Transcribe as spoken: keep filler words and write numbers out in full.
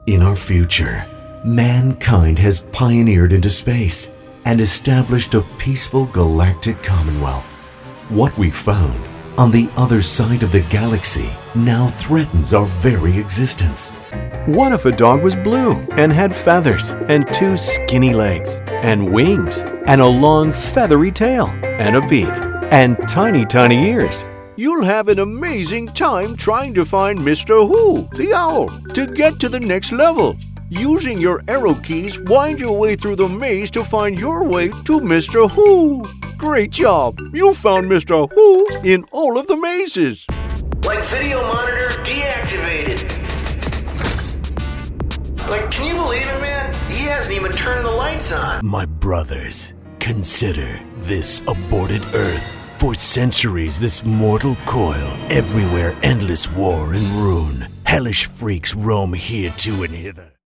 In our future, mankind has pioneered into space and established a peaceful galactic commonwealth. What we found on the other side of the galaxy now threatens our very existence. What if a dog was blue and had feathers and two skinny legs and wings and a long feathery tail and a beak and tiny, tiny ears? You'll have an amazing time trying to find Mister Who, the owl, to get to the next level. Using your arrow keys, wind your way through the maze to find your way to Mister Who. Great job! You found Mister Who in all of the mazes. Like video monitor deactivated. Like, can you believe it, man? He hasn't even turned the lights on. My brothers, consider this aborted Earth. For centuries, this mortal coil, everywhere endless war and ruin. Hellish freaks roam here to and hither.